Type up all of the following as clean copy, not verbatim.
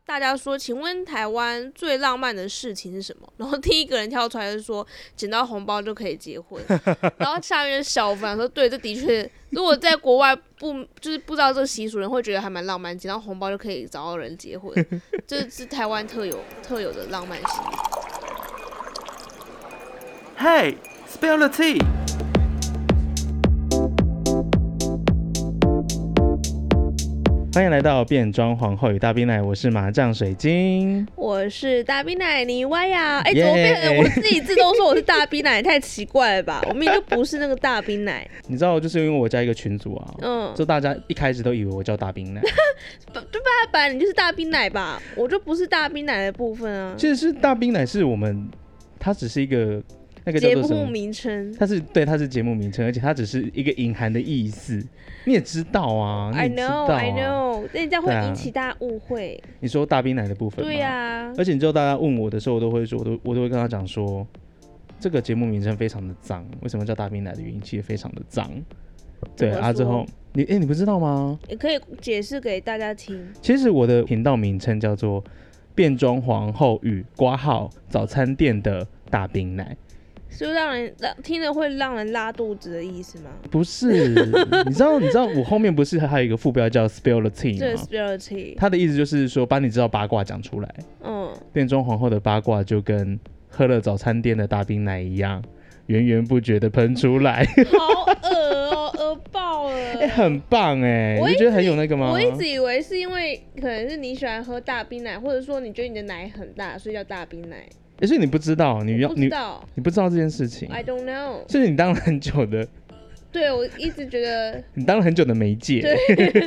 大家说，请问台湾最浪漫的事情是什么？然后第一个人跳出来就说，捡到红包就可以结婚。然后下面小粉说，对，这的确，如果在国外就是不知道这个习俗，人会觉得还蛮浪漫，捡到红包就可以找到人结婚，这是台湾特有的浪漫性。 Hey, spill the tea. 欢迎来到变装皇后与大冰奶，我是麻酱水晶， 我是大冰奶泥歪呀。怎么变成我自己自动说我是大冰奶，太奇怪了吧？我明明就不是那个大冰奶。 你知道，就是因为我加一个群组啊，就大家一开始都以为我叫大冰奶， 对吧？本来你就是大冰奶吧，我就不是大冰奶的部分啊。 其实是大冰奶是我们，它只是一个那个叫做什么节目名称， 它是节目名称，而且它只是一个隐含的意思。你也知道啊，你也知道啊 I know， 那这样会引起大家误会。 你说大冰奶的部分吗？ 对啊， 而且你知道大家问我的时候，我都会跟他讲说，这个节目名称非常的脏，为什么叫大冰奶的原因其实非常的脏。对啊，之后你不知道吗？ 也可以解释给大家听。 其实我的频道名称叫做变装皇后与括号早餐店的大冰奶。 是听了会让人拉肚子的意思吗？ 不是，你知道我后面不是还有一个副标叫 spill the tea 吗？ 对 ，spill the tea， 它的意思就是说把你知道八卦讲出来。变装皇后的八卦就跟喝了早餐店的大冰奶一样，源源不绝的喷出来。 好恶哦，恶爆了。 很棒哎，你觉得很有那个吗？ 我一直以为是因为可能是你喜欢喝大冰奶，或者说你觉得你的奶很大，所以叫大冰奶。 所以你不知道，你不知道这件事情。 I don't know。 所以你当了很久的， 对我一直觉得你当了很久的媒介。 对。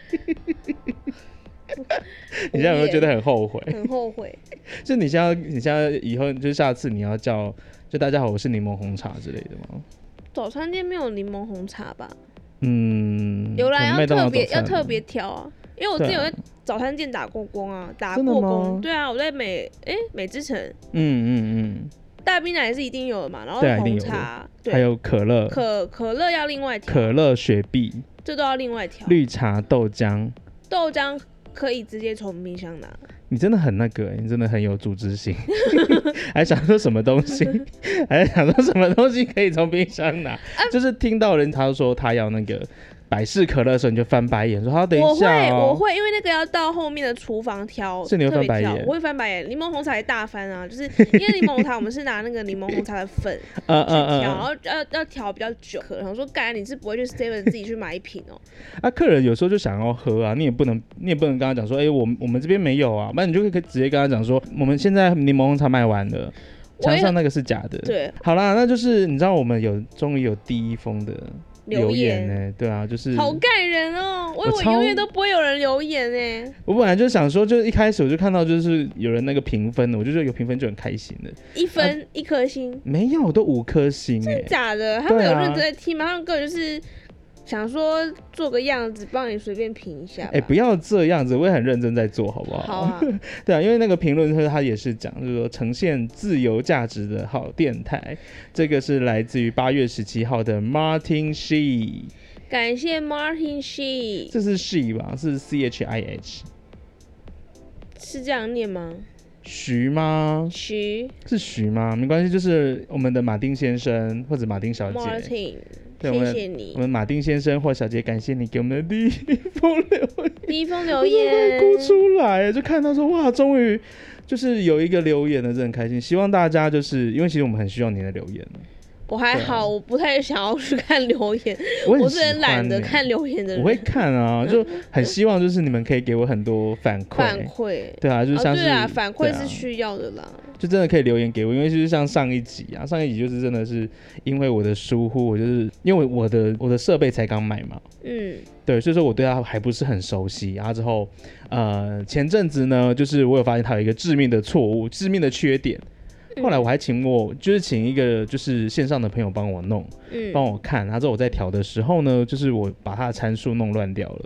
你现在有没有觉得很后悔？ 很后悔。 就你现在以后就是下次你要叫就大家好，我是柠檬红茶之类的吗？ 早餐店没有柠檬红茶吧？ 有啦，要特别挑啊。因为我之前有在早餐店打过工啊，打过工。对啊，我在美之城。大冰奶是一定有的嘛，然后红茶，对， 还有可乐， 可乐要另外调， 可乐、雪碧， 这都要另外调。 绿茶、豆浆可以直接从冰箱拿。你真的很那个，你真的很有组织性，还想说什么东西，可以从冰箱拿，就是听到人他说他要那个。百事可乐的时候你就翻白眼，说好等一下我会，因为那个要到后面的厨房挑， 是你会翻白眼， 我会翻白眼。柠檬红茶也大翻啊，就是因为柠檬红茶我们是拿那个柠檬红茶的粉去调，然后要调比较久。然后说，干你是不会去 7-Eleven 自己去买一瓶哦。 客人有时候就想要喝啊，你也不能跟他讲说，我们这边没有啊，不然你就可以直接跟他讲说，我们现在柠檬红茶卖完了，墙上那个是假的。 对， 好啦，那就是你知道我们终于有第一封的。留言呢？对啊，就是好感人哦！我以为永远都不会有人留言呢。 我本来就想说，就一开始我就看到就是有人那个评分的，我就觉得有评分就很开心的。 1分1颗星？ 没有，都5颗星。 真的假的？他们有认真在听吗？他们根本就是想说做个样子，帮你随便评一下。 不要这样子，我也很认真在做，好不好？ 好啊。 对啊，因为那个评论他也是讲，就是说呈现自由价值的好电台。这个是来自于8月17号的 Martin She。 感谢 Martin She。 这是 She 吧？是 CHIH。 是这样念吗？ 徐吗？ 徐是徐吗？没关系，就是我们的马丁先生或者马丁小姐。 Martin。 谢谢你， 我们马丁先生或小姐，感谢你给我们的第一封留言， 哭出来，就看到说哇，终于就是有一个留言了，真的很开心。希望大家就是因为其实我们很需要你的留言。 我还好，我不太想要去看留言，我是很懒得看留言的人。 我会看啊，就很希望就是你们可以给我很多反馈。对啊，就像是反馈是需要的啦。 就真的可以留言给我，因为就是像上一集就是真的是因为我的疏忽，我就是因为我的设备才刚买嘛，对，所以说我对它还不是很熟悉。然后之后前阵子呢，就是我有发现它有一个致命的错误、致命的缺点。后来我还请一个就是线上的朋友帮我弄，帮我看，然后之后我在调的时候呢，就是我把它的参数弄乱掉了，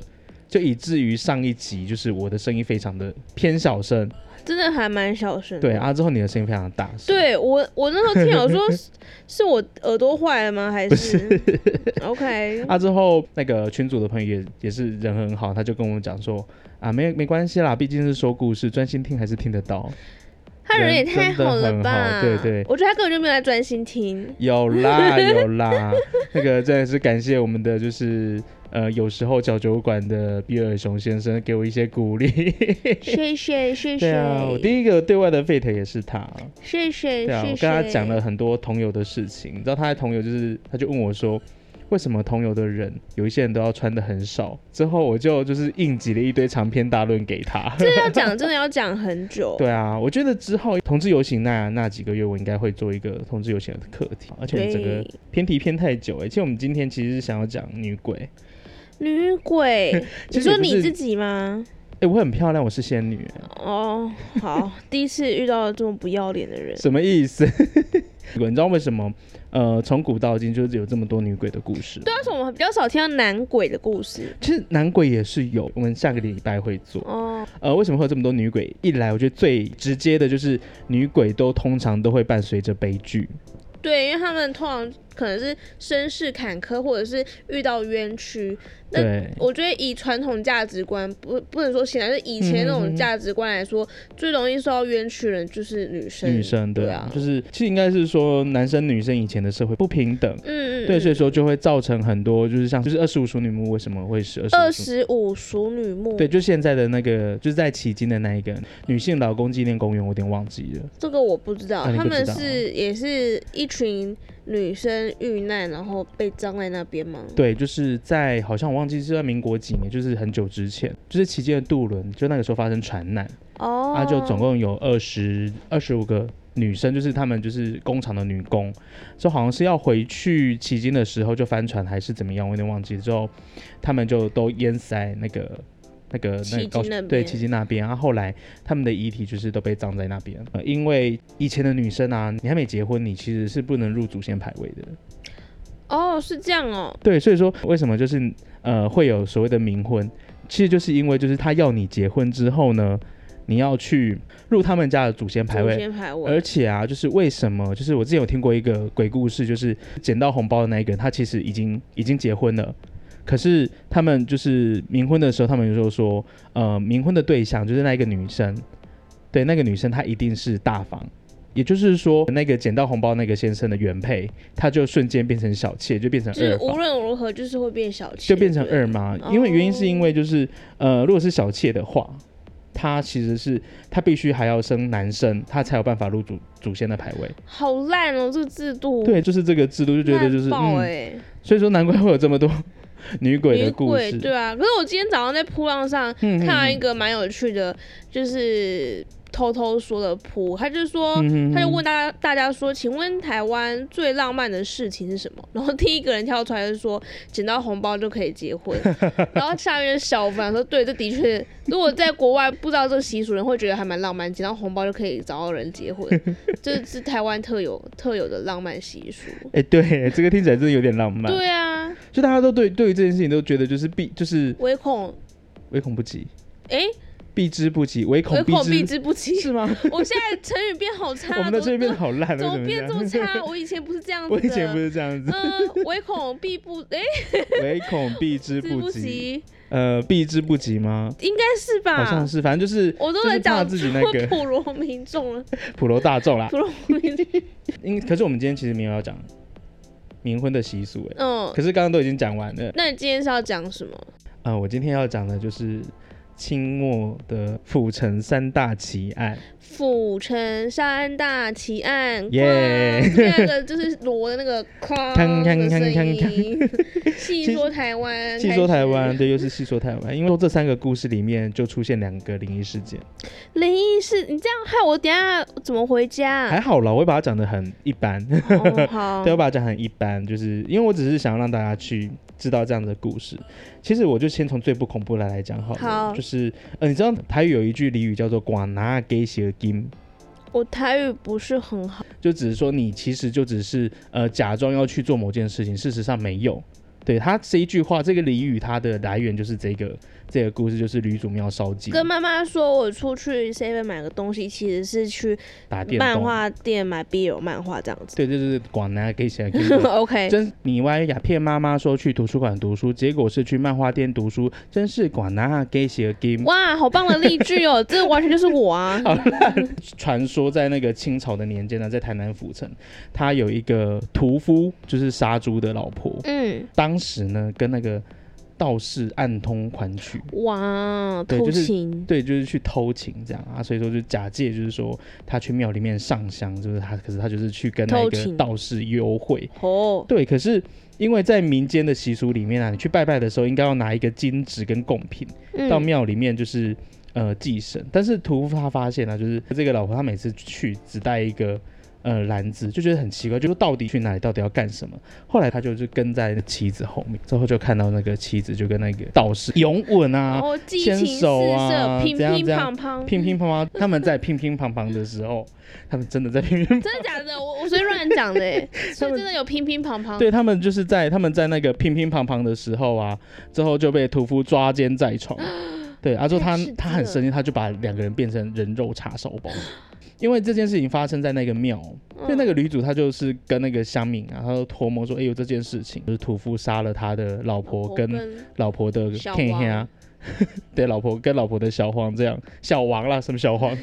就以至于上一集就是我的声音非常的偏小声， 真的还蛮小声的。 对啊，之后你的声音非常大声。 对我那时候听我说是我耳朵坏了吗？还是OK？ 之后那个群组的朋友也是人很好，他就跟我们讲说啊，没关系啦，毕竟是说故事，专心听还是听得到。 他人也太好了吧？ 对对， 我觉得他根本就没有来专心听。 有啦，那个真的是感谢我们的就是有时候小酒馆的比尔熊先生给我一些鼓励。 谢谢。 对啊，我第一个对外的Fate也是他。 谢谢。 对啊，我跟他讲了很多同游的事情，你知道他在同游他就问我说，为什么同游的人有一些人都要穿的很少？之后我就是硬挤了一堆长篇大论给他。 这真的要讲很久。 对啊，我觉得之后同志游行那几个月，我应该会做一个同志游行的课题，而且我们整个偏题偏太久其实我们今天其实是想要讲女鬼。女鬼？ 你说你自己吗？ 我很漂亮，我是仙女。 哦，好，第一次遇到这么不要脸的人。 什么意思？你知道为什么从古到今就是有这么多女鬼的故事？ 对啊，我们比较少听到男鬼的故事。 其实男鬼也是有，我们下个礼拜会做。为什么会有这么多女鬼？一来我觉得最直接的就是女鬼通常都会伴随着悲剧。对，因为他们通常可能是身世坎坷，或者是遇到冤屈。那我觉得以传统价值观，不能说现在，就是以前那种价值观来说，最容易受到冤屈的人就是女生。女生对啊，就是其实应该是说男生女生以前的社会不平等，对，所以说就会造成很多就是像就是25淑女墓为什么会是25淑女墓？对，就现在的那个就是在旗津的那一个女性劳工纪念公园，我有点忘记了。这个我不知道，他们也是一群女生遇难，然后被葬在那边吗？对，就是在好像我忘记是在民国几年，就是很久之前，就是期间的渡轮，就那个时候发生船难，就总共有25个女生，就是她们就是工厂的女工，就好像是要回去期间的时候就翻船还是怎么样，我有点忘记。之后她们就都淹死在那个对，旗津那边，然后后来他们的遗体就是都被葬在那边。因为以前的女生啊，你还没结婚，你其实是不能入祖先牌位的。哦，是这样哦。对，所以说为什么就是会有所谓的冥婚，其实就是因为就是他要你结婚之后呢，你要去入他们家的祖先牌位。而且啊，就是为什么，就是我之前有听过一个鬼故事，就是捡到红包的那一个人，他其实已经结婚了。可是他们就是冥婚的时候，他们就说，冥婚的对象就是那一个女生，对，那个女生她一定是大房，也就是说，那个捡到红包那个先生的原配，他就瞬间变成小妾，就变成二房。无论如何就是会变小妾，就变成二妈。因为原因是因为就是，如果是小妾的话，他其实是他必须还要生男生，他才有办法入祖先的牌位。好烂哦，这个制度。对，就是这个制度，就觉得就是所以说难怪会有这么多女鬼的故事。对啊，可是我今天早上在噗浪上看到一个蛮有趣的，就是偷偷说的噗，他就说，他就问大家说，请问台湾最浪漫的事情是什么？然后第一个人跳出来就说，捡到红包就可以结婚。然后下面小粉说，对，这的确，如果在国外不知道这个习俗，人会觉得还蛮浪漫，捡到红包就可以找到人结婚，这是台湾特有的浪漫习俗。对，这个听起来真的有点浪漫。对啊，就大家都对于这件事情都觉得就是唯恐不及。避之不及，唯恐避之不及，是吗？我现在成语变好差，我们的成语变好烂了，怎么变这么差？我以前不是这样子的，我以前不是这样子。唯恐避不，唯恐避之不及，避之不及吗？应该是吧，好像是，反正就是我都在讲自己那个普罗民众了，普罗大众啦，普罗民众。可是我们今天其实没有要讲冥婚的习俗，可是刚刚都已经讲完了。那你今天是要讲什么？我今天要讲的就是清末的府城三大奇案。府城三大奇案，耶！那个就是锣的那个哐的声音。细说台湾，细说台湾，对，又是细说台湾。因为这3个故事里面就出现2个灵异事件。灵异事，你这样害我等一下怎么回家？还好啦，我会把它讲得很一般。好，对，我把它讲很一般，就是因为我只是想要让大家去知道这样的故事。其实我就先从最不恐怖的来讲好了。好，就是你知道台语有一句俚语叫做寡拿给血金。我台语不是很好，就只是说你其实就只是假装要去做某件事情，事实上没有。对，他这一句话，这个俚语它的来源就是这这个故事就是吕祖庙烧祭。 跟妈妈说我出去 7 买个东西，其实是去打电动漫画店买 BL 漫画这样子。 对，就是广南给起来。 OK。 真你歪呀骗妈妈说去图书馆读书，结果是去漫画店读书，真是广南给起了 game。 哇，好棒的例句哦，这完全就是我啊。 传说在那个清朝的年间呢，在台南府城，他有一个屠夫，就是杀猪的老婆。当时呢跟那个道士暗通款曲。 哇，偷情。 对，就是去偷情这样啊，所以说就假借就是说他去庙里面上香，就是可是他就是去跟那个道士幽会。对，可是因为在民间的习俗里面啊，你去拜拜的时候应该要拿一个金纸跟贡品到庙里面就是祭神，但是屠夫他发现啊，就是这个老婆她每次去只带一个篮子，就觉得很奇怪，就说到底去哪里，到底要干什么？后来他就是跟在妻子后面，之后就看到那个妻子就跟那个道士拥吻啊，牵手啊， 乒乒乓乓， 乒乒乓乓。他们在乒乒乓乓的时候，他们真的在乒乒乓乓。 真的假的？我随便乱讲的耶。所以真的有乒乒乓乓。 对，他们就是他们在那个乒乒乓乓的时候啊，之后就被屠夫抓奸在床。对，之后他很生气，他就把2个人变成人肉叉烧包。因为这件事情发生在那个庙，因为那个吕祖他就是跟那个乡民啊，他就托梦说，有这件事情，就是屠夫杀了他的老婆跟老婆的天对，老婆跟老婆的小黄这样，小王啦，什么小黄？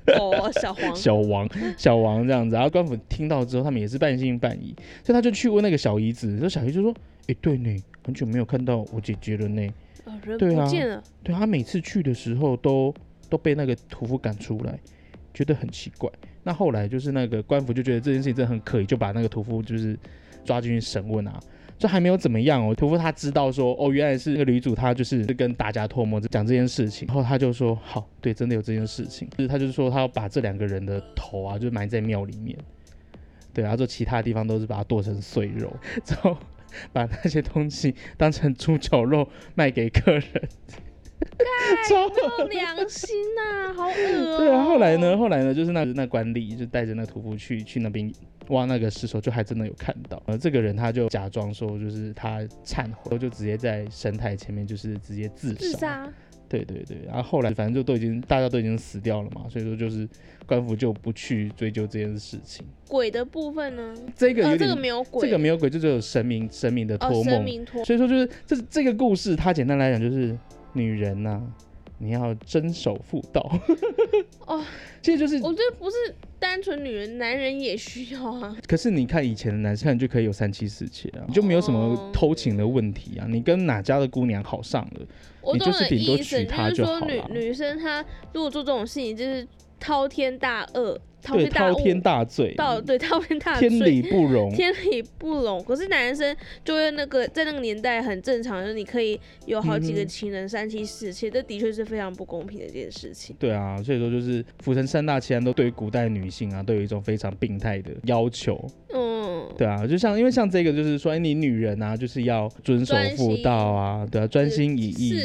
小王这样子。然后官府听到之后，他们也是半信半疑，所以他就去问那个小姨子，小姨就说，对呢，很久没有看到我姐姐了呢。 人不见了。 对啊，他每次去的时候都被那个屠夫赶出来。觉得很奇怪，那后来就是那个官府就觉得这件事情真的很可疑，就把那个屠夫就是抓进去审问啊，就还没有怎么样哦。屠夫他知道说，原来是那个吕祖他就是跟大家托梦讲这件事情，然后他就说好，对，真的有这件事情，就是他就是说他要把这2个人的头啊，就埋在庙里面，对，然后就其他地方都是把它剁成碎肉，之后把那些东西当成猪脚肉卖给客人。 超没有良心啊，好恶对啊，后来呢，就是那官吏就带着那屠夫去那边挖那个尸首，就还真的有看到。这个人他就假装说，就是他忏悔，就直接在神台前面就是直接自杀。对，然后后来反正就大家都已经死掉了嘛，所以说就是官府就不去追究这件事情。 鬼的部分呢？ 这个没有鬼， 这个没有鬼，就只有神明的托梦。所以说就是这个故事，它简单来讲就是女人啊，你要真守妇道。其实就是我觉得不是单纯女人，男人也需要啊。 可是你看以前的男生就可以有3妻4妾啊，你就没有什么偷情的问题啊。你跟哪家的姑娘好上了，你就是顶多娶她就好了。 就是说女生她如果做这种事情，就是滔天大恶。 对，滔天大罪， 对，滔天大罪， 天理不容， 天理不容。可是男生就会在那个年代很正常，就是你可以有好几个情人，3妻4妾，这的确是非常不公平的一件事情。 对啊，所以说就是府城3大奇案都对于古代女性啊，都有一种非常病态的要求。对啊，因为像这个就是说，你女人啊，就是要遵守妇道啊，对啊，专心一意，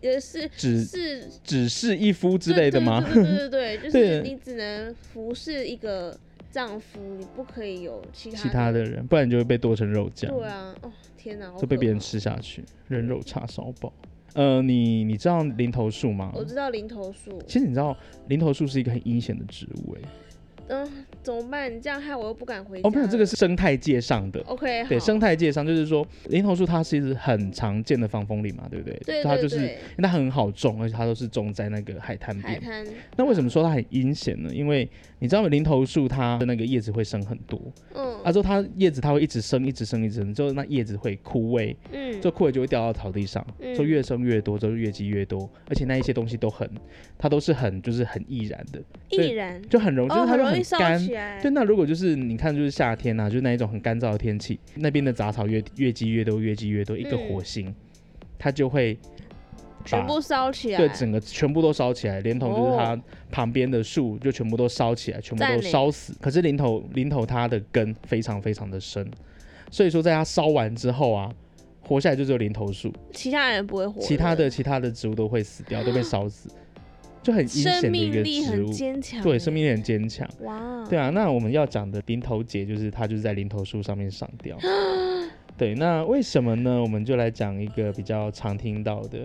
只是一夫之类的吗？ 对，就是你只能服侍一个丈夫，你不可以有其他的人，不然你就会被剁成肉酱。 对啊，天哪， 就被别人吃下去，人肉叉烧包。你知道林投树吗？ 我知道林投树。 其实你知道林投树是一个很阴险的植物怎么办？你这样害我又不敢回家。 没有，这个是生态界上的。 OK， 对，生态界上就是说，林投树它其实很常见的防风林嘛，对不对？ 对， 它就是因为它很好种，而且它都是种在那个海滩边。那为什么说它很阴险呢？因为你知道林投树它的那个叶子会生很多，之后它叶子它会一直生，之后那叶子会枯萎，就枯萎就会掉到草地上，就越生越多，就越积越多，而且那一些东西它都是就是很易燃的， 易燃就很容易，就是它就很干。 对， 那如果就是你看，就是夏天啊，就是那一种很干燥的天气，那边的杂草越积越多，一个火星，它就会全部烧起来。 对，整个全部都烧起来，连同就是它旁边的树就全部都烧起来，全部都烧死。可是林头它的根非常非常的深，所以说在它烧完之后啊，活下来就只有林投树， 其他人不会活， 其他的植物都会死掉，都被烧死。就很阴险的一个植物，对，生命力很坚强。哇，对啊，那我们要讲的林投姐就是它就是在林投树上面上吊。对，那为什么呢？我们就来讲一个比较常听到的，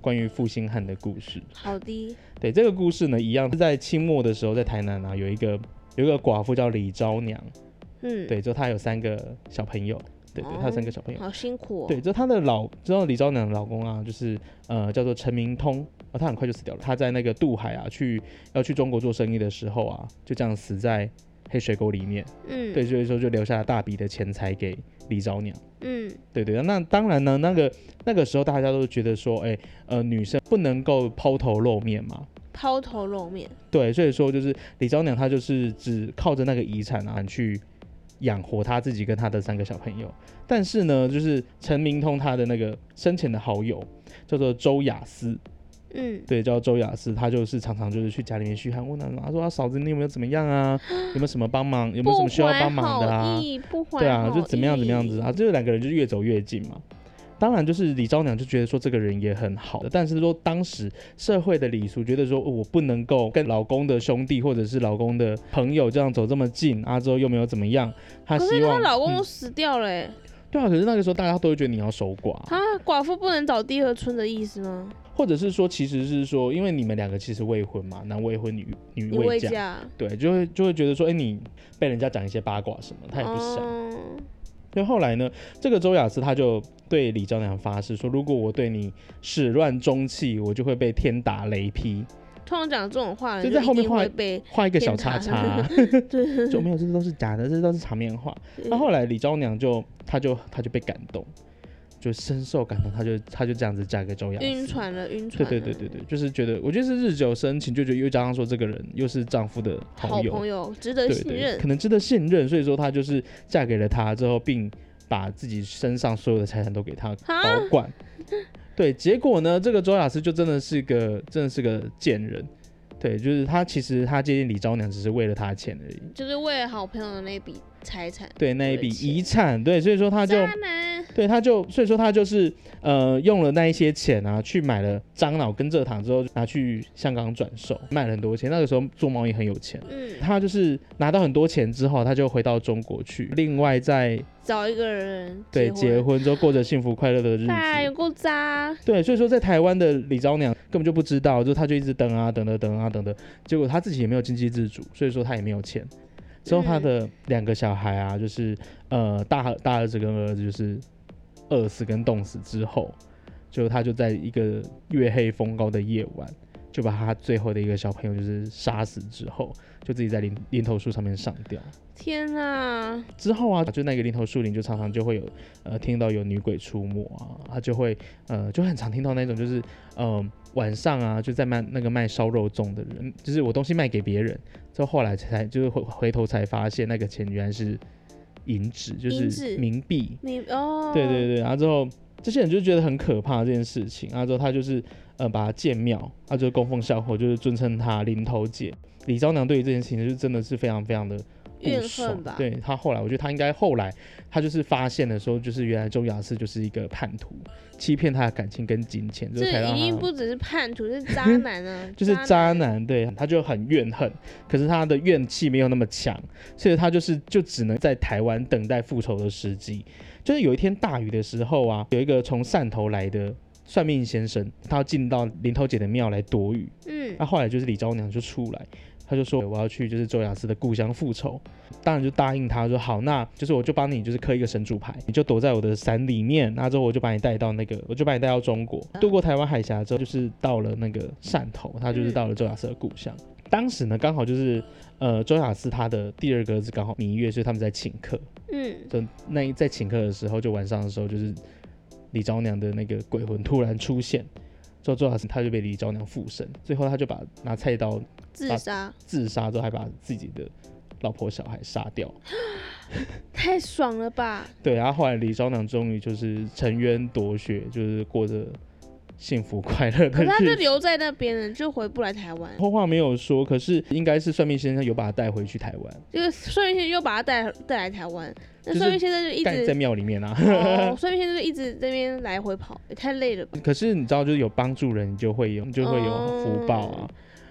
关于负心汉的故事。 好的。 对，这个故事呢，一样是在清末的时候，在台南啊，有一个寡妇叫李昭娘。对，就她有3个小朋友。对，她有3个小朋友， 好辛苦哦。 对，她的知道李昭娘的老公啊，就是叫做陈明通，他很快就死掉了。他在那个渡海啊，要去中国做生意的时候啊，就这样死在黑水沟里面。对，所以说就留下了大笔的钱财给李昭娘。对，那当然呢，那个时候大家都觉得说，女生不能够抛头露面嘛。 抛头露面。对， 所以说就是李昭娘她就是只靠着那个遗产啊去养活他自己跟他的3个小朋友。但是呢，就是陈明通他的那个生前的好友叫做周雅思。对，叫周雅思，他就是常常就是去家里面嘘寒问暖，他说嫂子你有没有怎么样啊？有没有什么帮忙？有没有什么需要帮忙的啊？对啊，就怎么样子啊？这2个人就越走越近嘛。当然，就是李昭娘就觉得说这个人也很好，但是说当时社会的礼俗觉得说，我不能够跟老公的兄弟或者是老公的朋友这样走这么近啊，之后又没有怎么样，她希望。可是她老公都死掉了欸。 对啊，可是那个时候大家都会觉得你要守寡。 寡妇不能找第二春的意思吗？ 或者是说，其实是说，因为你们2个其实未婚嘛，男未婚，女未嫁，对，就会觉得说，你被人家讲一些八卦什么，他也不想。所以后来呢，这个周雅思他就对李昭娘发誓说，如果我对你始乱终弃，我就会被天打雷劈。 通常讲这种话， 就在后面画一个小叉叉。对，就没有，这都是假的，这都是场面话。那后来李昭娘她就被感动。就深受感动，她就这样子嫁给周雅思。 晕船了。 对，就是觉得，我觉得是日久生情，就觉得又加上说这个人又是丈夫的好朋友，值得信任， 可能值得信任，所以说她就是嫁给了他之后，并把自己身上所有的财产都给他保管。对，结果呢，这个周雅思就真的是个贱人。对，就是其实他接近李昭娘只是为了他的钱而已， 就是为了好朋友的那笔财产， 对，那一笔遗产，对，所以说他就，对，所以说他就是用了那一些钱啊，去买了樟脑跟蔗糖之后，拿去香港转售，卖了很多钱。那个时候做贸易很有钱，他就是拿到很多钱之后，他就回到中国去，另外再找一个人， 对，结婚之后过着幸福快乐的日子。 有够渣。 对，所以说在台湾的李昭娘根本就不知道，就他就一直等的，结果他自己也没有经济自主，所以说他也没有钱。之后他的2个小孩啊，就是大儿子跟二儿子就是饿死跟冻死之后，他就在一个月黑风高的夜晚，就把他最后的一个小朋友就是杀死之后，就自己在林头树上面上吊。 天啊！ 之后啊，就那个林头树林就常常就会有听到有女鬼出没啊，他就会就很常听到那种就是晚上啊就在卖烧肉粽的人，就是我东西卖给别人，之后后来才就是回头才发现那个钱原来是银纸，就是冥币。对，然后之后这些人就觉得很可怕这件事情，然后之后他就是把他建庙，他就供奉孝后，就是尊称他林头姐。李昭娘对于这件事情就真的是非常非常的怨恨吧。 对，他后来我觉得他应该后来他就是发现的时候，就是原来周雅思就是一个叛徒，欺骗他的感情跟金钱， 这已经不只是叛徒，是渣男啊。 就是渣男，对，他就很怨恨，可是他的怨气没有那么强，所以他就只能在台湾等待复仇的时机。就是有一天大雨的时候啊，有一个从汕头来的算命先生，他要进到林头姐的庙来躲雨。那后来就是李昭娘就出来，他就说我要去就是周雅思的故乡复仇，当然就答应他说好，那就是我就帮你就是刻一个神主牌，你就躲在我的伞里面，那之后我就把你带到中国，渡过台湾海峡之后，就是到了那个汕头，他就是到了周雅思的故乡。当时呢刚好就是周雅思他的第2个儿子刚好弥月，所以他们在请客。就在请客的时候，就晚上的时候，就是李昭娘的那个鬼魂突然出现，之后周雅思他就被李昭娘附身，最后他就拿菜刀自杀之后还把自己的老婆小孩杀掉。 太爽了吧。 对，然后后来李昭娘终于就是沉冤夺雪，就是过着幸福快乐的日子。可是他就留在那边了，就回不来台湾。 后话没有说，可是应该是算命先生有把他带回去台湾， 就是算命先生又把他带来台湾。那算命先生就一直在庙里面啊。 算命先生就一直在那边来回跑，也太累了吧。 可是你知道，就是有帮助人，你就会有福报啊。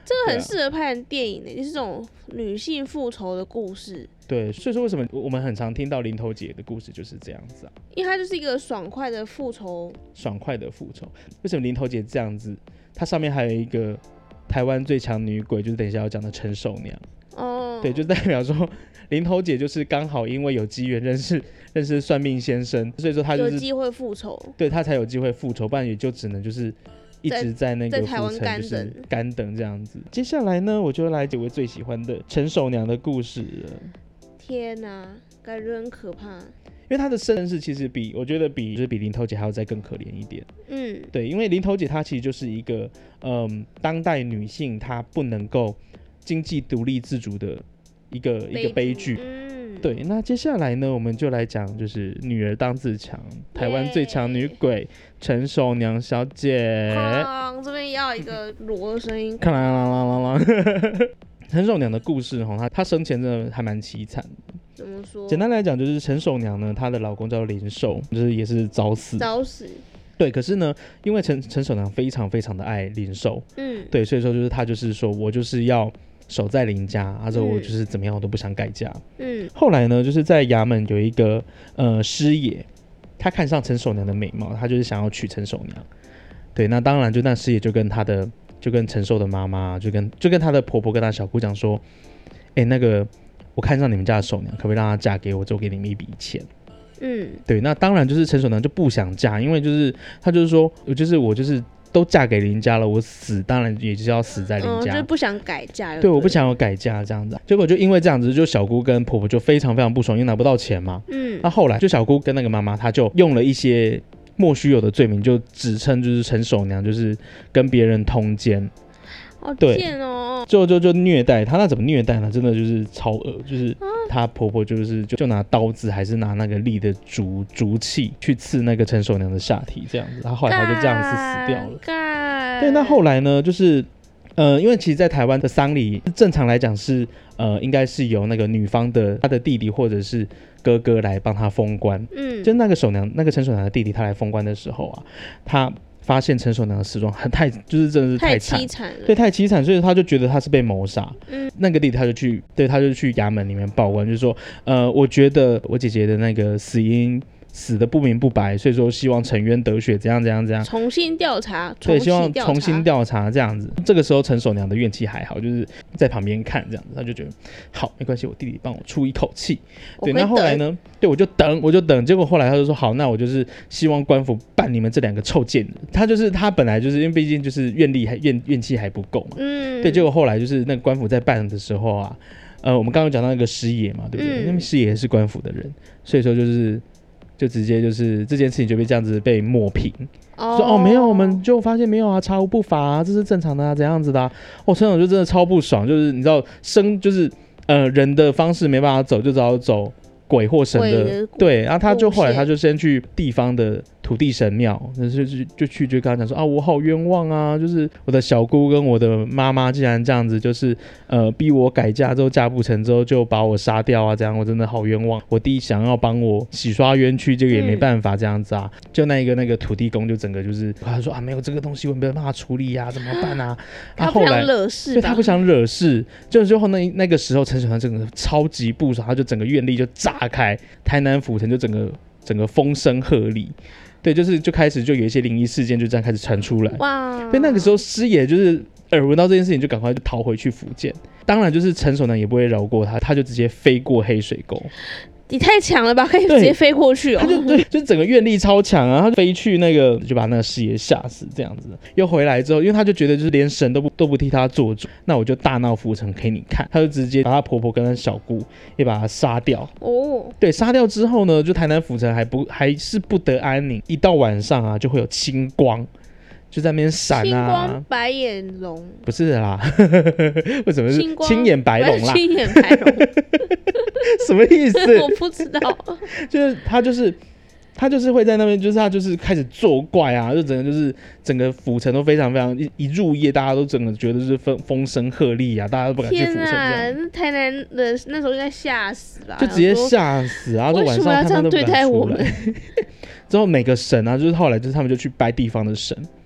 这个很适合拍成电影就是这种女性复仇的故事。 对，所以说为什么我们很常听到林头姐的故事就是这样子啊？ 因为它就是一个爽快的复仇。 为什么林头姐这样子？它上面还有一个台湾最强女鬼，就是等一下要讲的陈守娘。对，就代表说林头姐就是刚好因为有机缘认识算命先生，所以说她就是有机会复仇。 对，她才有机会复仇，不然也就只能就是一直在那个在台湾干等这样子。接下来呢，我就来几位最喜欢的陈守娘的故事了。 天哪，感觉很可怕。 因为她的身世其实我觉得比林头姐还要再更可怜一点。对，因为林头姐她其实就是一个当代女性她不能够经济独立自主的一个悲剧。对，那接下来呢，我们就来讲就是女儿当自强，台湾最强女鬼陈守娘小姐。 这边要一个锣的声音。 啷啷啷啷啷。陈守娘的故事她生前真的还蛮凄惨的。 怎么说？ 简单来讲，就是陈守娘呢，她的老公叫林寿，就是也是早死。对，可是呢，因为陈守娘非常非常的爱林寿，对，所以说就是她就是说我就是要守在林家，之后我就是怎么样我都不想改嫁。后来呢，就是在衙门有一个师爷，他看上陈守娘的美貌，他就是想要娶陈守娘。对，那当然就那师爷就跟陈寿的妈妈，就跟她的婆婆跟她小姑讲说，那个我看上你们家的守娘，可不可以让她嫁给我，就给你们一笔钱。对，那当然就是陈守娘就不想嫁，因为就是她就是说，我就是都嫁给林家了，我死当然也就是要死在林家， 就是不想改嫁。 对，我不想要改嫁这样子。结果就因为这样子，就小姑跟婆婆就非常非常不爽，因为拿不到钱嘛。那后来就小姑跟那个妈妈，她就用了一些莫须有的罪名，就指称就是陈守娘就是跟别人通奸。 好贱哦！ 就虐待她，那怎么虐待呢？真的就是超恶，就是她婆婆就拿刀子还是拿那个利的竹器去刺那个陈守娘的下体，这样子，她后来她就这样子死掉了。对，那后来呢，就是因为其实，在台湾的丧礼正常来讲是应该是由那个女方的她的弟弟或者是哥哥来帮她封棺。就那个陈守娘的弟弟，他来封棺的时候啊，他发现陈守娘的死状就是真的是太凄惨了，对，太凄惨，所以他就觉得他是被谋杀。那个弟弟他就去衙门里面报官，就是说，我觉得我姐姐的那个死因死的不明不白，所以说希望沉冤得雪，怎样， 重新调查， 对，希望重新调查这样子。这个时候陈守娘的怨气还好，就是在旁边看这样子，他就觉得好，没关系，我弟弟帮我出一口气。对，那后来呢？对，我就等，结果后来他就说好，那我就是希望官府办你们这两个臭贱人。他本来就是因为毕竟就是怨气还不够嘛。对，结果后来就是那个官府在办的时候啊，我们刚刚讲到那个师爷嘛，对不对？因为师爷是官府的人，所以说就直接就是这件事情就被这样子被抹平。说没有，我们就发现没有啊，查无不法啊，这是正常的啊，怎样子的啊。陈总就真的超不爽，就是你知道就是人的方式没办法走，就只好走鬼或神的。对，然后他就后来他就先去地方的土地神庙，就跟他讲说我好冤枉啊，就是我的小姑跟我的妈妈既然这样子，就是逼我改嫁之后嫁不成之后就把我杀掉啊，这样我真的好冤枉。我弟想要帮我洗刷冤屈，这个也没办法这样子啊。就那个土地公就整个就是他说没有这个东西我没有办法处理啊，怎么办啊？ 他不想惹事， 对，他不想惹事，就后那个时候陈守娘整个超级不爽，他就整个怨力就炸开，台南府城就整个风声鹤唳。对，就开始就有一些灵异事件就这样开始传出来。哇！所以那个时候师爷就是耳闻到这件事情，就赶快就逃回去福建。当然，就是陈守娘也不会饶过他，他就直接飞过黑水沟。 你太强了吧，可以直接飞过去哦！ 他就整个愿力超强啊，他就飞去就把那个师爷吓死这样子。又回来之后，因为他就觉得就是连神都不替他做主，那我就大闹府城给你看。他就直接把他婆婆跟他小姑也把他杀掉。对，杀掉之后呢，就台南府城还是不得安宁。一到晚上啊，就会有青光。就在那边闪啊，青光白眼龙不是啦，为什么是青眼白龙啦？ 青眼白龙什么意思？ 我不知道。 就是他就是会在那边，就是他就是开始作怪啊，就整个府城都非常非常一入夜，大家都整个觉得是风声鹤唳啊，大家都不敢去府城这样。 那台南的那时候应该吓死了， 就直接吓死啊！ 为什么要这样对待我们？ 之后每个神啊，就是后来就是他们就去拜地方的神。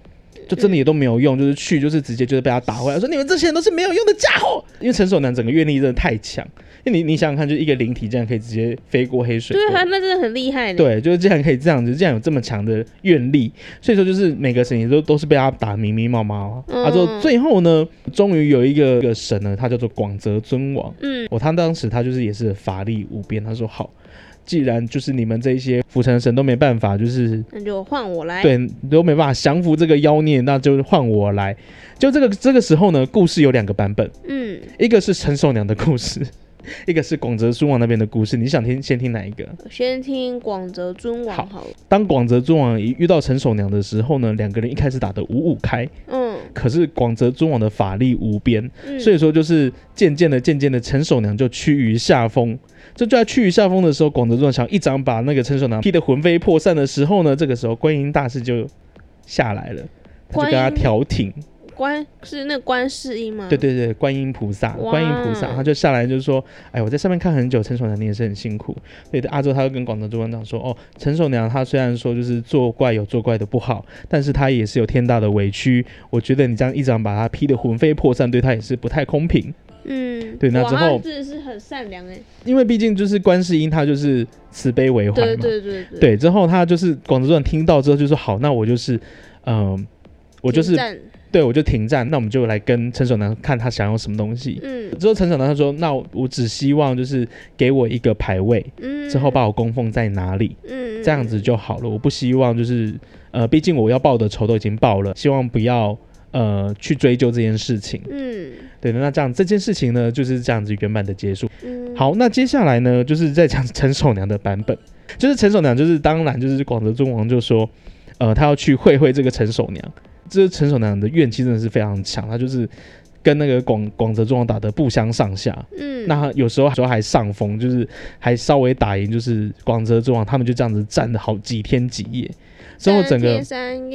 就真的也都没有用，就是去就是直接就是被他打回来，说你们这些人都是没有用的家伙。因为陈守娘整个愿力真的太强，因为你想想看，就一个灵体竟然可以直接飞过黑水沟， 对啊，那真的很厉害。 对，就是竟然可以这样子，竟然有这么强的愿力，所以说就是每个神也都是被他打得迷迷茫茫啊。之后最后呢，终于有一个神呢，他叫做广泽尊王。他当时他就是也是法力无边，他说好。既然就是你们这一些府城神都没办法，就是那就换我来， 对，都没办法降服这个妖孽，那就换我来。就这个时候呢，故事有2个版本，一个是陈守娘的故事，一个是广泽尊王那边的故事。你想先听哪一个？ 先听广泽尊王好了。 当广泽尊王遇到陈守娘的时候呢，2个人一开始打得五五开，可是广泽尊王的法力无边，所以说就是渐渐的陈守娘就趋于下风。就在趋于下风的时候，广泽尊王想一掌把那个陈守娘劈得魂飞魄散的时候呢，这个时候观音大士就下来了，他就跟他调停。 是那个观世音吗？ 对对对，观音菩萨，他就下来就是说，哎，我在上面看很久，陈守娘你也是很辛苦。对，之后他就跟广泽尊王讲说，哦，陈守娘她虽然说就是作怪有作怪的不好，但是她也是有天大的委屈。我觉得你这样一掌把她劈得魂飞魄散，对她也是不太公平。对，那之后真的是很善良因为毕竟就是观世音，他就是慈悲为怀嘛。 对， 之后他就是广泽尊王听到之后就说好，那我就是我就是对，我就停战，那我们就来跟陈守娘看他想要什么东西。之后陈守娘他说，那我只希望就是给我一个牌位，之后把我供奉在哪里，这样子就好了。我不希望就是毕竟我要报的仇都已经报了，希望不要去追究这件事情。对，那这件事情呢就是这样子圆满的结束。好，那接下来呢就是在讲陈守娘的版本，就是陈守娘就是当然就是广泽尊王就说他要去会这个陈守娘。这陈守娘的怨气真的是非常强，他就是跟那个广泽尊王打得不相上下。那他有时候还上风，就是还稍微打赢，就是广泽尊王他们就这样子战了好几天几夜。之后整个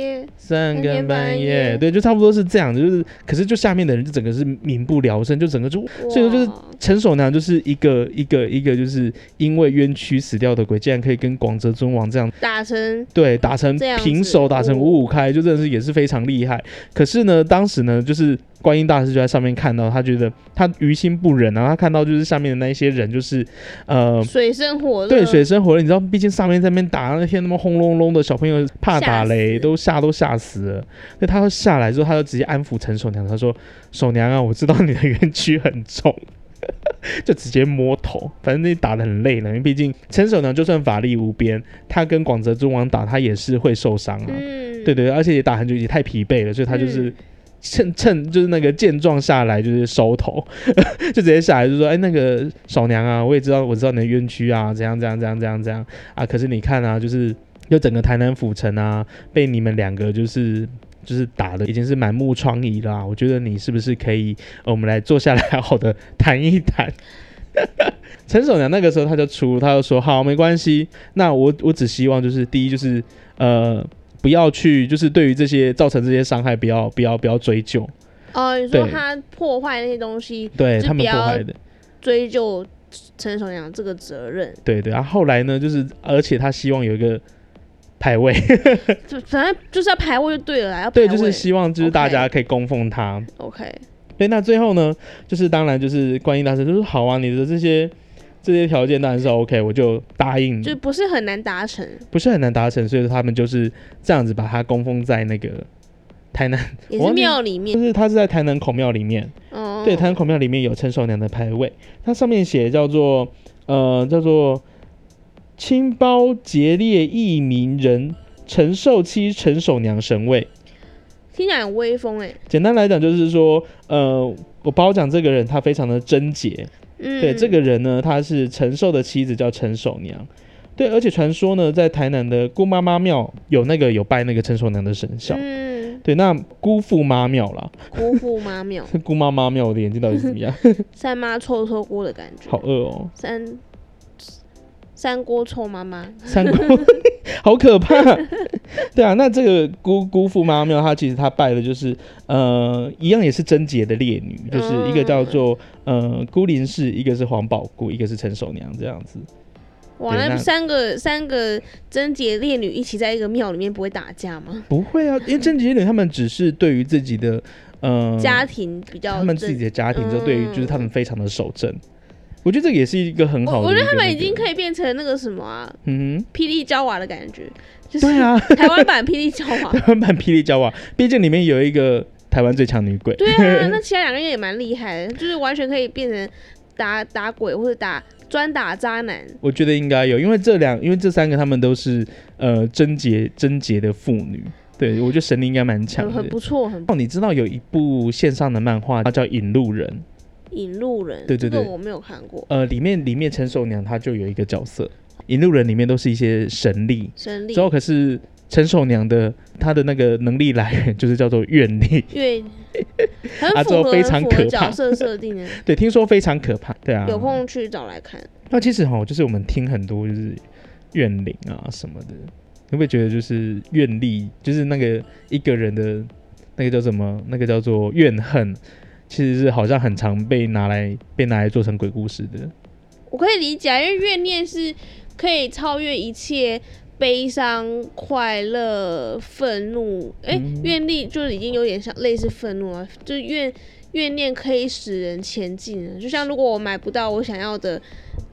3更半夜，对，就差不多是这样，就是可是就下面的人就整个是民不聊生，就整个就所以说就是陈守娘就是一个就是因为冤屈死掉的鬼，竟然可以跟广泽尊王这样打成平手，打成五五开，就真的是也是非常厉害。可是呢，当时呢就是观音大师就在上面看到，他觉得他于心不忍，然后他看到就是下面的那一些人就是水深火热， 对，水深火热，你知道，毕竟上面在那边打那天那么轰隆隆的，小朋友怕打雷都吓死了。那他下来之后，他就直接安抚陈守娘，他说：“守娘啊，我知道你的冤屈很重。”就直接摸头，反正你打得很累了，因为毕竟陈守娘就算法力无边，他跟广泽尊王打，他也是会受伤啊。对，而且也打很久，也太疲惫了，所以他就是趁就是那个见状下来，就是收头，就直接下来就说：“哎，那个守娘啊，我知道你的冤屈啊，怎样啊？可是你看啊，就是整个台南府城啊，被你们2个就是打的已经是满目疮痍啦。我觉得你是不是可以，我们来坐下来好好的谈一谈。”陈守娘那个时候他就说：“好，没关系。那我只希望就是第一就是不要去，就是对于这些造成这些伤害，不要追究。你说他破坏那些东西， 对他们破坏的， 追究陈守娘这个责任。 对，然后后来呢，就是而且他希望有一个牌位， 反正就是要牌位就对了啦，要牌位， 对，就是希望就是大家可以供奉他。 OK， 对，那最后呢，就是当然就是观音大师就说：“好啊，你的这些条件当然是 OK， 我就答应。”就不是很难达成， 所以他们就是这样子把它供奉在那个台南， 也是庙里面， 就是他是在台南孔庙里面。对，台南孔庙里面有陈守娘的牌位，它上面写叫做清包节烈义民人陈寿妻陈守娘神位。 听起来很威风欸。 简单来讲就是说，我包讲这个人他非常的贞洁。对，这个人呢，他是陈寿的妻子，叫陈守娘。对，而且传说呢，在台南的姑妈妈庙有拜那个陈守娘的神像。对，那姑父妈庙啦， 姑父妈庙， 姑妈妈庙，我的眼睛到底是怎么样？ 三妈臭锅的感觉， 好饿哦。 三锅臭妈妈， 三锅好可怕。对啊，那这个姑父妈庙，他其实他拜的就是一样也是贞洁的烈女，就是一个叫做孤林氏，一个是黄宝姑，一个是陈守娘这样子。 哇，那三个贞洁烈女一起在一个庙里面，不会打架吗？ 不会啊，因为贞洁烈女他们只是对于自己的家庭比较， 他们自己的家庭就对于就是他们非常的守正。我觉得这个也是一个很好的， 我觉得他们已经可以变成那个什么啊，霹雳娇娃的感觉，就是对啊， 台湾版霹雳娇娃， 台湾版霹雳娇娃，毕竟里面有一个台湾最强女鬼。 对啊，那其他两个人也蛮厉害的，就是完全可以变成打鬼或者专打渣男。我觉得应该有，因为这三个他们都是贞洁的妇女。对，我觉得神灵应该蛮强的， 很不错，很不错。 你知道有一部线上的漫画，它叫《引路人》。 引路人， 对对对， 这个我没有看过。 里面陈守娘她就有一个角色，引路人里面都是一些神力，之后可是陈守娘她的那个能力来源就是叫做怨力， 很符合角色设定的。 对，听说非常可怕。对啊， 有空去找来看。 那其实就是我们听很多就是怨灵啊什么的，你会不会觉得就是怨力，就是那个一个人的那个叫什么，那个叫做怨恨。其实是好像很常被拿来做成鬼故事的。 我可以理解，因为怨念是可以超越一切悲伤、快乐、愤怒。怨力就是已经有点像类似愤怒了，就是怨念可以使人前进了。就像如果我买不到我想要的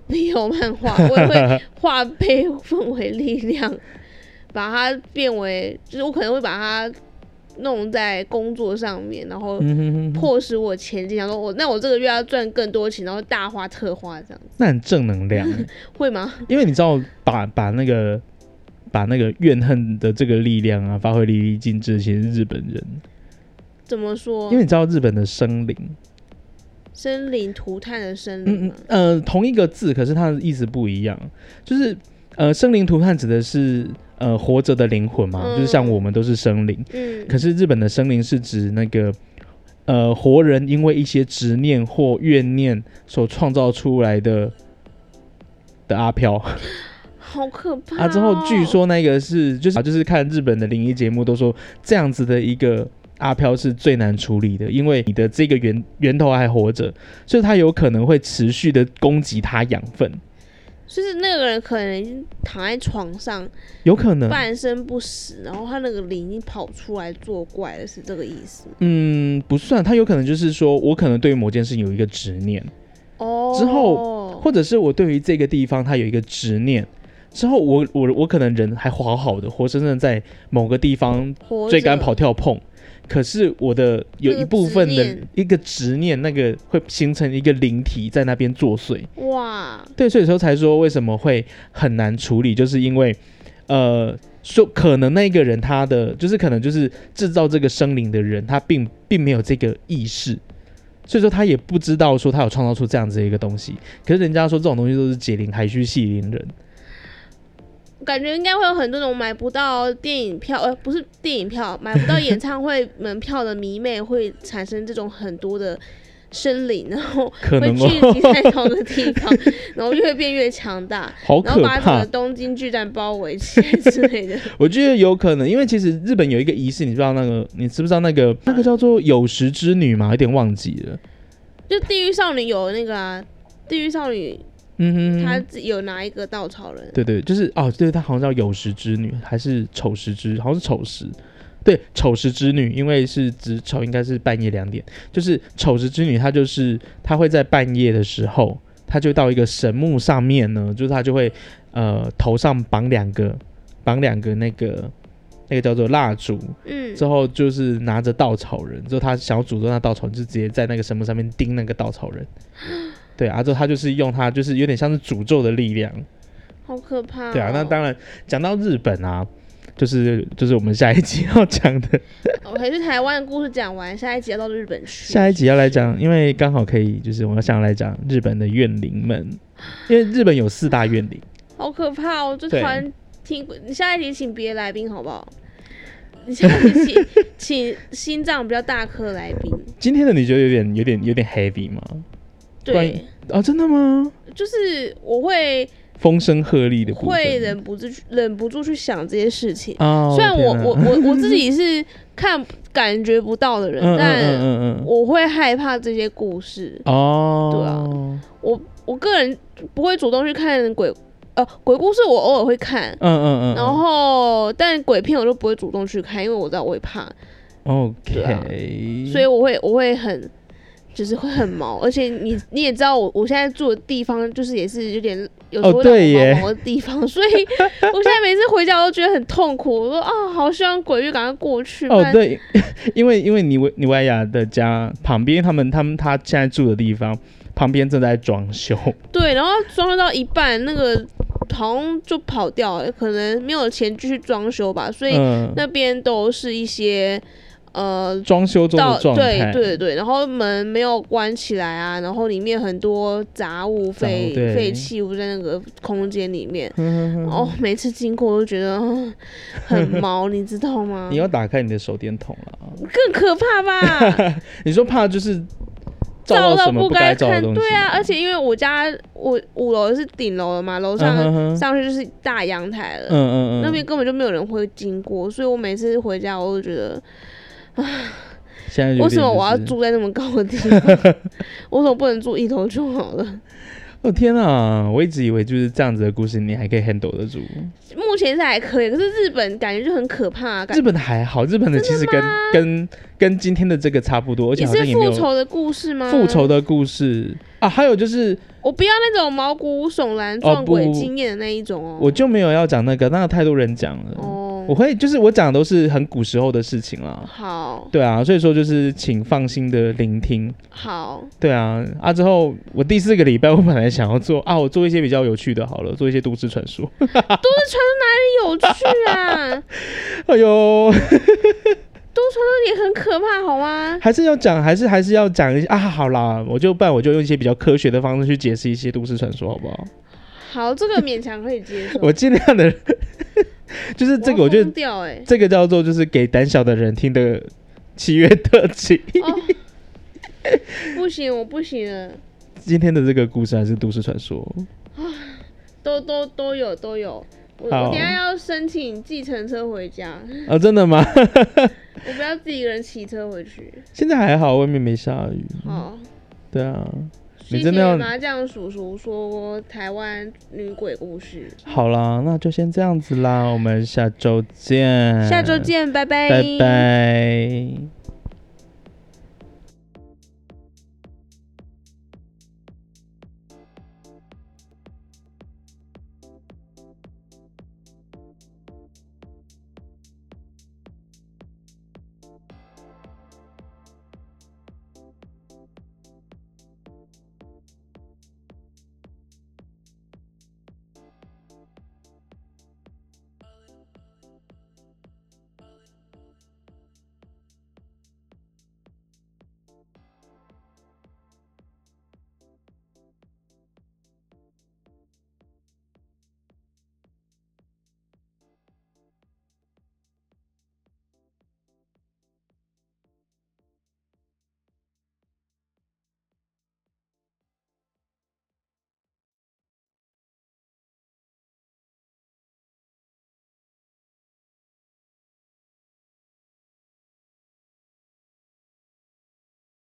BL漫画，我也会化悲愤为力量，把它变为，就是我可能会把它弄在工作上面，然后迫使我前进。然后那我这个月要赚更多钱，然后大花特花这样子。 那很正能量会吗？ 因为你知道把那个怨恨的这个力量啊发挥淋漓尽致，其实是日本人。 怎么说？ 因为你知道日本的生灵涂炭的生灵吗？ 同一个字，可是它的意思不一样。就是生灵涂炭指的是活着的灵魂嘛，就是像我们都是生灵。可是日本的生灵是指那个活人因为一些执念或怨念所创造出来的阿飘。 好可怕之后据说那个就是看日本的灵异节目都说这样子的一个阿飘是最难处理的，因为你的这个源头还活着，所以他有可能会持续的攻击他养分。 就是那个人可能已经躺在床上， 有可能半身不死，然后他那个灵已经跑出来作怪了，是这个意思吗？ 不算，他有可能就是说我可能对于某件事情有一个执念，之后或者是我对于这个地方他有一个执念，之后我可能人还好好的活生生在某个地方追赶跑跳碰，可是我的有一部分的一个执念，那个会形成一个灵体在那边作祟。哇，对，所以说才说为什么会很难处理，就是因为说可能那个人他的就是可能就是制造这个生灵的人，他并没有这个意识，所以说他也不知道说他有创造出这样子的一个东西。可是人家说这种东西都是解铃还须系铃人。 感觉应该会有很多种买不到电影票，不是电影票，买不到演唱会门票的迷妹会产生这种很多的生灵，然后会聚集在同一个地方，然后越变越强大， 好可怕， 然后把整个东京巨蛋包围起来之类的。 我觉得有可能，因为其实日本有一个仪式，你知不知道那个叫做有时之女嘛？有点忘记了。 就地狱少女有那个啊，地狱少女。他有拿一个稻草人， 对，就是对，他好像叫有时之女，还是丑时之，好像是丑时，对，丑时之女，因为是子丑，应该是半夜2点，就是丑时之女，她会在半夜的时候，她就到一个神木上面呢，就是她就会头上绑两个那个叫做蜡烛，之后就是拿着稻草人，之后她想要诅咒那稻草人，就直接在那个神木上面钉那个稻草人。对啊，之后他就是用他就是有点像是诅咒的力量， 好可怕。 对啊，那当然讲到日本啊，就是我们下一集要讲的。 还是台湾的故事讲完，下一集要到日本去。 下一集要来讲，因为刚好可以，就是我想来讲日本的怨灵们，因为日本有4大怨灵。 好可怕哦！就突然听，你下一集请别的来宾好不好？你下一集请心脏比较大颗来宾。 今天的你觉得有点 heavy 吗？ 对真的吗？ 就是我会风声鹤唳的部分， 会忍不住去想这些事情。虽然我自己是感觉不到的人，但我会害怕这些故事。对啊，我个人不会主动去看鬼故事我偶尔会看，然后但鬼片我就不会主动去看，因为我知道我会怕。 OK， 所以我会很。就是会很毛，而且你也知道我现在住的地方就是也是有点有时候会毛毛的地方，所以我现在每次回家我都觉得很痛苦。我说好希望鬼就赶快过去。 对，因为尼维亚的家旁边，他现在住的地方旁边正在装修。对， 然后装修到一半，那个好像就跑掉了，可能没有钱继续装修吧，所以那边都是一些。 装修中的状态， 对，然后门没有关起来啊，然后里面很多杂物、废弃物在那个空间里面，每次经过我都觉得很毛，你知道吗？ 你要打开你的手电筒了， 更可怕吧？ 你说怕就是照到什么不该照的东西？ 对啊，而且因为我5楼是顶楼了嘛，楼上上去就是大阳台了，那边根本就没有人会经过，所以我每次回家我都觉得。为什么我要住在那么高的地方？为什么不能住1楼就好了？ 天啊！我一直以为就是这样子的故事，你还可以 handle 得住。 目前是还可以，可是日本感觉就很可怕。 日本的还好，日本的其实跟今天的这个差不多，而且好像也没有复仇的故事吗？ 复仇的故事啊，还有就是我不要那种毛骨悚然撞鬼经验的那一种我就没有要讲那个太多人讲了。我讲的都是很古时候的事情啦。 好。 对啊，所以说就是请放心的聆听。 好。对啊，之后我第4个礼拜我本来想要做我做一些比较有趣的好了，做一些都市传说。 都市传说哪里有趣啊？ 哎呦。 都市传说也很可怕，好吗？ 还是要讲，还是要讲一下好啦，不然我就用一些比较科学的方式去解释一些都市传说，好不好？ 好，这个勉强可以接受。 我尽量的，就是这个，我觉得这个叫做就是给胆小的人听的7月特辑。 不行，我不行了。 今天的这个故事还是都市传说。 都有。我等一下要申请计程车回家。 真的吗？ 我不要自己一个人骑车回去。 现在还好，外面没下雨。 好。 对啊。 谢谢麻将叔叔说台湾女鬼故事。 好啦，那就先这样子啦，我们下周见。 拜拜。 拜拜。